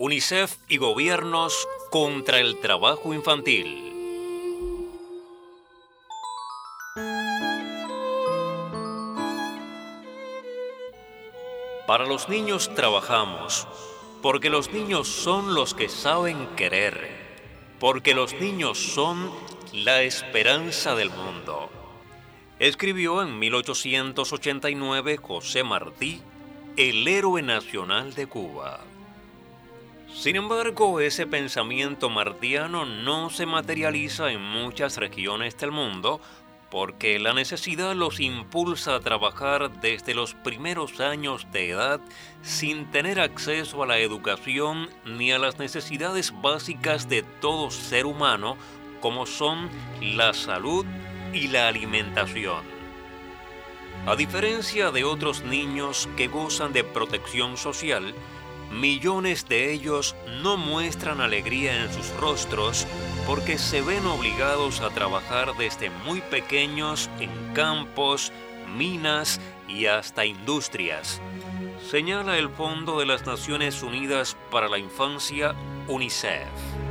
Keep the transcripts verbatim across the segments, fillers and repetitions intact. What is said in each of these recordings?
UNICEF y gobiernos contra el trabajo infantil. Para los niños trabajamos, porque los niños son los que saben querer, porque los niños son la esperanza del mundo. Escribió en mil ochocientos ochenta y nueve José Martí, el héroe nacional de Cuba. Sin embargo, ese pensamiento martiano no se materializa en muchas regiones del mundo porque la necesidad los impulsa a trabajar desde los primeros años de edad sin tener acceso a la educación ni a las necesidades básicas de todo ser humano, como son la salud y la alimentación. A diferencia de otros niños que gozan de protección social, millones de ellos no muestran alegría en sus rostros porque se ven obligados a trabajar desde muy pequeños en campos, minas y hasta industrias, señala el Fondo de las Naciones Unidas para la Infancia, UNICEF.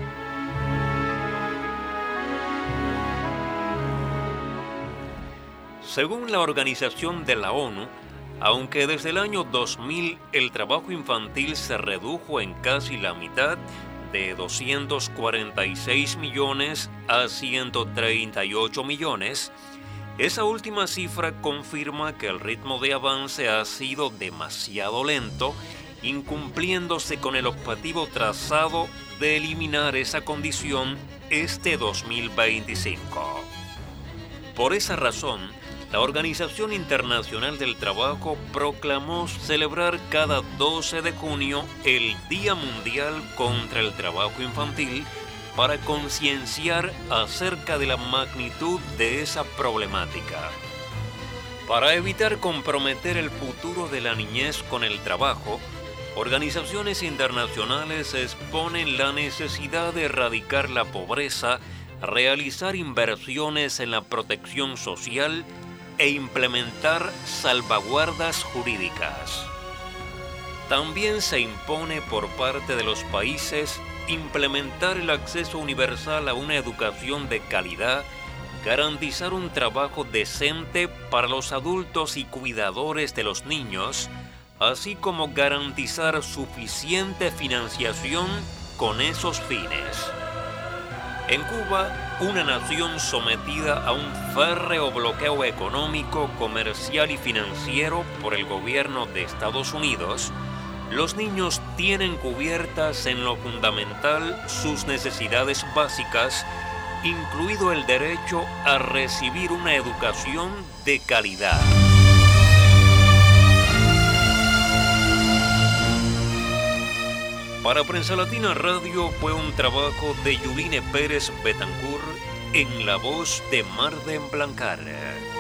Según la Organización de la ONU, aunque desde el año dos mil el trabajo infantil se redujo en casi la mitad, de doscientos cuarenta y seis millones a ciento treinta y ocho millones, esa última cifra confirma que el ritmo de avance ha sido demasiado lento, incumpliéndose con el objetivo trazado de eliminar esa condición este dos mil veinticinco. Por esa razón, la Organización Internacional del Trabajo proclamó celebrar cada doce de junio el Día Mundial contra el Trabajo Infantil para concienciar acerca de la magnitud de esa problemática. Para evitar comprometer el futuro de la niñez con el trabajo, organizaciones internacionales exponen la necesidad de erradicar la pobreza, realizar inversiones en la protección social e implementar salvaguardas jurídicas. También se impone por parte de los países implementar el acceso universal a una educación de calidad, garantizar un trabajo decente para los adultos y cuidadores de los niños, así como garantizar suficiente financiación con esos fines. En Cuba, una nación sometida a un férreo bloqueo económico, comercial y financiero por el gobierno de Estados Unidos, los niños tienen cubiertas en lo fundamental sus necesidades básicas, incluido el derecho a recibir una educación de calidad. Para Prensa Latina Radio fue un trabajo de Yuline Pérez Betancourt en la voz de Marden Blancar.